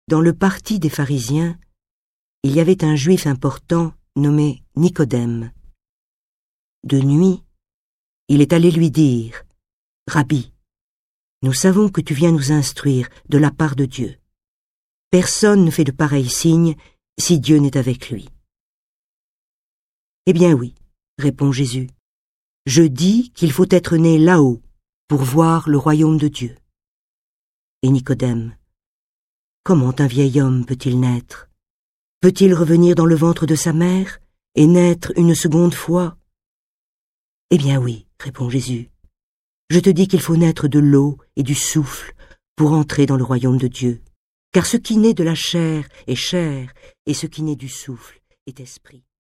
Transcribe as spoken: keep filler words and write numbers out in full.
Dans le parti des pharisiens, il y avait un juif important nommé Nicodème. De nuit, il est allé lui dire: « Rabbi, nous savons que tu viens nous instruire de la part de Dieu. Personne ne fait de pareils signes si Dieu n'est avec lui. » « Eh bien oui, répond Jésus, je dis qu'il faut être né là-haut pour voir le royaume de Dieu. » Et Nicodème: « Comment un vieil homme peut-il naître? Peut-il revenir dans le ventre de sa mère et naître une seconde fois? » « Eh bien oui, répond Jésus, je te dis qu'il faut naître de l'eau et du souffle pour entrer dans le royaume de Dieu. Car ce qui naît de la chair est chair, et ce qui naît du souffle est esprit. »